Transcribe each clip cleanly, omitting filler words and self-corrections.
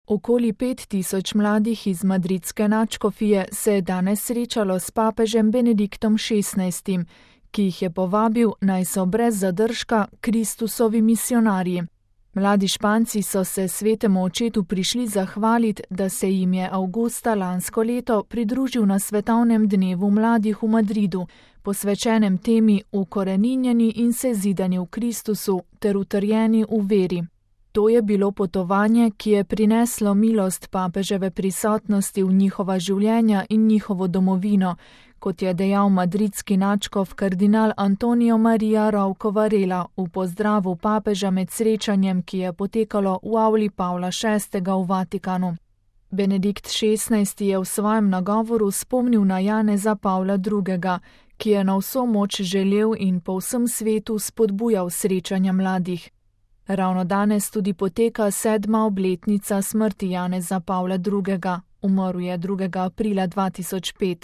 Okoli 5000 mladih iz madridske nadškofije se je danes srečalo s papežem Benediktom XVI, ki jih je povabil, naj so brez zadržka Kristusovi misionarji. Mladi Španci so se svetemu očetu prišli zahvaliti, da se jim je avgusta lansko leto pridružil na svetovnem dnevu mladih v Madridu, posvečenem temi ukoreninjeni in sezidani v Kristusu ter utrjeni v veri. To je bilo potovanje, ki je prineslo milost papeževe prisotnosti v njihova življenja in njihovo domovino, kot je dejal madridski nadškof kardinal Antonio Maria Rouco Varela v pozdravu papeža med srečanjem, ki je potekalo v avli Pavla VI. V Vatikanu. Benedikt XVI. Je v svojem nagovoru spomnil na Janeza Pavla II., ki je na vso moč želel in po vsem svetu spodbujal srečanja mladih. Ravno danes tudi poteka 7. obletnica smrti Janeza Pavla II. Umrl je 2. aprila 2005.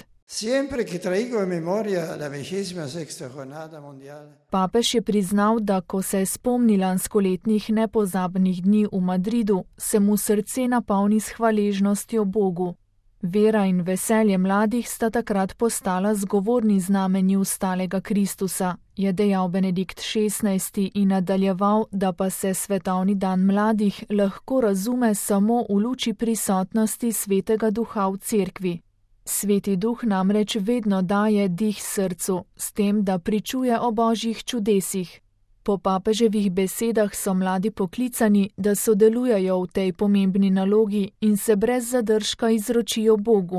Papež je priznal, da ko se je spomnil lanskoletnih nepozabnih dni v Madridu, se mu srce napolni s hvaležnostjo Bogu. Vera in veselje mladih sta takrat postala zgovorni znamenji ustalega Kristusa, je dejal Benedikt XVI. In nadaljeval, da pa se svetovni dan mladih lahko razume samo v luči prisotnosti Svetega Duha v cerkvi. Sveti Duh namreč vedno daje dih srcu, s tem, da pričuje o božjih čudesih. Po papeževih besedah so mladi poklicani, da sodelujejo v tej pomembni nalogi in se brez zadržka izročijo Bogu.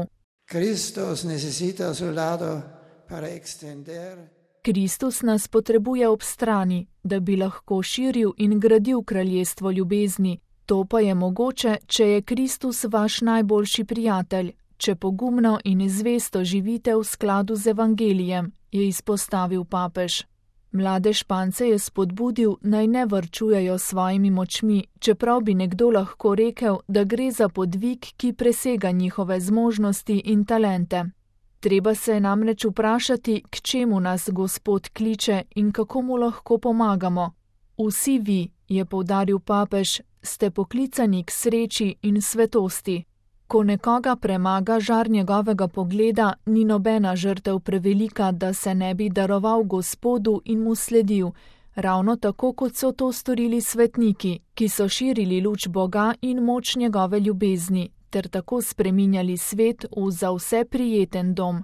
Kristus nas potrebuje ob strani, da bi lahko širil in gradil kraljestvo ljubezni. To pa je mogoče, če je Kristus vaš najboljši prijatelj, če pogumno in zvesto živite v skladu z evangelijem, je izpostavil papež. Mlade Špance je spodbudil, naj ne varčujejo svojimi močmi, čeprav bi nekdo lahko rekel, da gre za podvig, ki presega njihove zmožnosti in talente. Treba se je namreč vprašati, k čemu nas Gospod kliče in kako mu lahko pomagamo. Vsi vi, je poudaril papež, ste poklicani k sreči in svetosti. Ko nekoga premaga žar njegovega pogleda, ni nobena žrtev prevelika, da se ne bi daroval Gospodu in mu sledil, ravno tako, kot so to storili svetniki, ki so širili luč Boga in moč njegove ljubezni, ter tako spreminjali svet v za vse prijeten dom.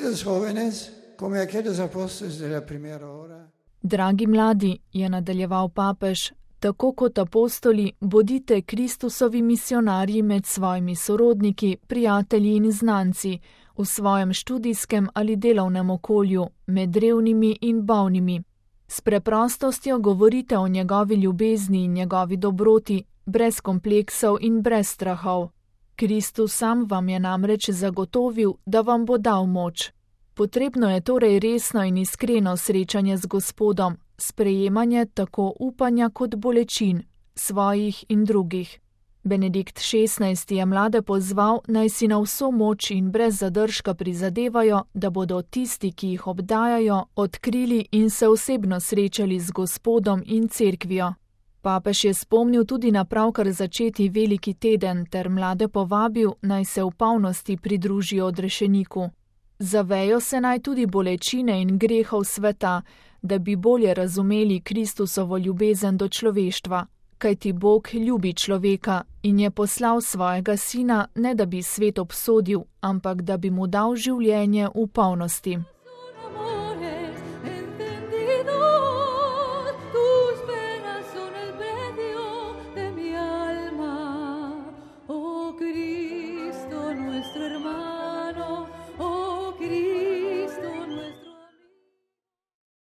Dragi mladi, je nadaljeval papež, tako kot apostoli, bodite Kristusovi misionarji med svojimi sorodniki, prijatelji in znanci, v svojem študijskem ali delovnem okolju, med revnimi in bolnimi. S preprostostjo govorite o njegovi ljubezni in njegovi dobroti, brez kompleksov in brez strahov. Kristus sam vam je namreč zagotovil, da vam bo dal moč. Potrebno je torej resno in iskreno srečanje z Gospodom, sprejemanje tako upanja kot bolečin, svojih in drugih. Benedikt XVI. Je mlade pozval, naj si na vso moč in brez zadržka prizadevajo, da bodo tisti, ki jih obdajajo, odkrili in se osebno srečali z Gospodom in cerkvijo. Papež je spomnil tudi na pravkar začeti veliki teden ter mlade povabil, naj se v polnosti pridružijo odrešeniku. Zavejo se naj tudi bolečine in grehov sveta, da bi bolje razumeli Kristusovo ljubezen do človeštva, kajti Bog ljubi človeka in je poslal svojega sina, ne da bi svet obsodil, ampak da bi mu dal življenje v polnosti.